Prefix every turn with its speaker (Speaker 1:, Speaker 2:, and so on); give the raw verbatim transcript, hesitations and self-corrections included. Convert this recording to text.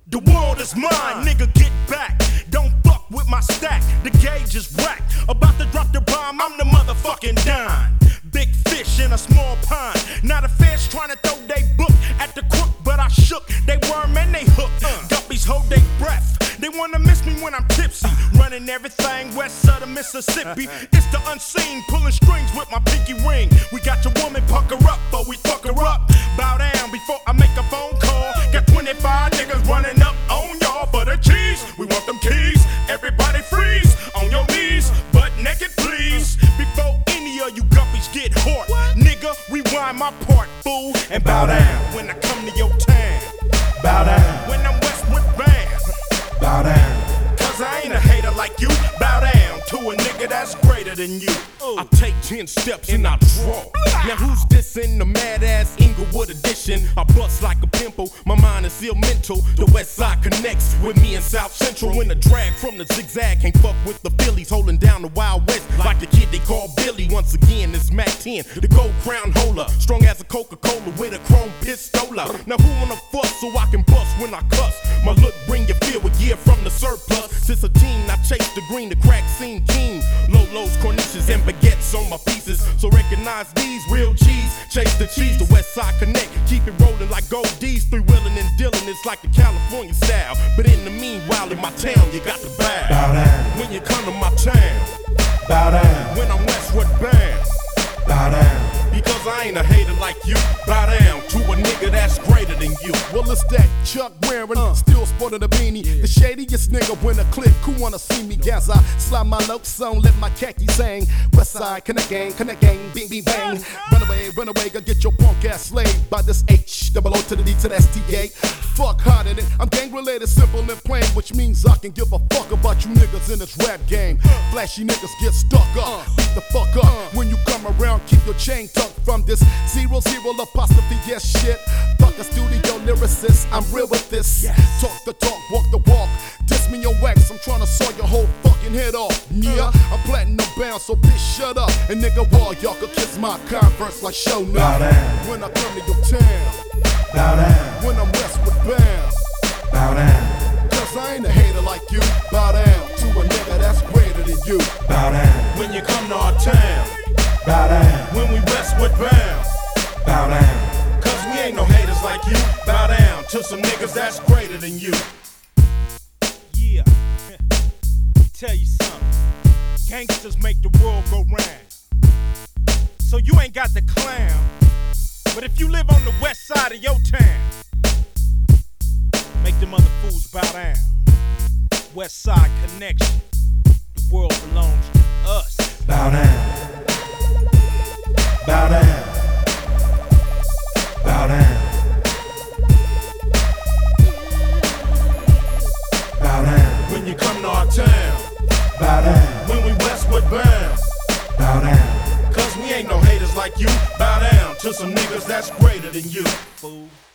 Speaker 1: The world is mine, nigga, get back. Don't fuck with my stack, the gauge is whack. About to drop the bomb, I'm the motherfucking dime. Big fish in a small pond. Not a fish trying to throw they book at the crook, but I shook. They worm and they hook. Guppies hold they breath. They wanna miss me when I'm tipsy. Running everything west of the Mississippi. It's the unseen, pulling strings with my pinky ring. We got your woman pucker up, but we fuck her up. Bow down before I make a phone call. Got twenty-five niggas running up on y'all for the cheese. We want them keys. Everybody freeze on your knees, butt naked please. Before any of you guppies get hot, nigga, rewind my part, fool, and bow down when I come to your town. Bow down when I'm Westwood Bound. Bow down, cause I ain't a hater like you. Bow down to a nigga that's greater than you. I take ten steps and I draw. Now who's this in the mad ass Inglewood edition? I bust like a pimple, my mind is ill mental. The west side connects with me in South Central. When the drag from the zigzag can't fuck with the Phillies, holding down the Wild West like the kid they call Billy. Once again, it's Mac ten, the gold crown holder, strong as a Coca-Cola with a chrome pistola. Now who wanna fuss so I can bust when I cuss? My look bring you feel a year from the surplus. Since a teen, I chase the green, the crack scene keen. Lolos, corniches, and baguettes on my pieces. So recognize these real cheese. Chase the cheese, the West Side Connect. Keep it rolling like gold D's. Three wheeling and dealing, it's like the California style. But in the meanwhile, in my town, you got to bow. Bow down. When you come to my town. Bow down. When I'm Westwood Bound. Bow down. Because I ain't a hater like you. Bow down to a nigga that's greater than you.
Speaker 2: Well, it's that Chuck wearing, uh, still sporting a beanie. Yeah. The shadiest nigga when a click, who wanna see me as I slide my notes on, let my khakis hang. West Side, connect gang, connect gang, bing, bing, bang. Run away, run away, go get your punk ass slayed by this H, double O to the D to the S T A. Fuck harder than I'm gang related, simple and plain, which means I can give a fuck about you niggas in this rap game. Flashy niggas get stuck up, beat the fuck up. When you come around, keep your chain tucked from this zero zero apostrophe yes shit. Fuck a studio lyricist, I'm real with this. Yes. Talk the talk, walk the walk. Diss me your wax, I'm tryna saw your whole fucking head off. Yeah, I'm platinum bound, so bitch shut up. And nigga, wall, y'all could kiss my Converse like show now.
Speaker 1: Bow down.
Speaker 2: When I come to your town.
Speaker 1: Bow down.
Speaker 2: When I'm Westwood Bound.
Speaker 1: Bow down.
Speaker 2: Cause I ain't a hater like you. Bow down to a nigga that's greater than you.
Speaker 1: Bow down. When you come to our town. Bow down. When we Westwood Bound. Bow down. Cause we ain't no haters like you. Bow down to some niggas that's greater than you. Yeah. Let me tell you something. Gangsters make the world go round. So you ain't got the clown. But if you live on the west side of your town, make them other fools bow down. West Side Connection. The world belongs to us. Bow down. Bow down. Bow down. Bow down. When you come to our town. Bow down. When we Westwood Bound. Bow down. Cause we ain't no haters like you. Bow down to some niggas that's greater than you. Fool.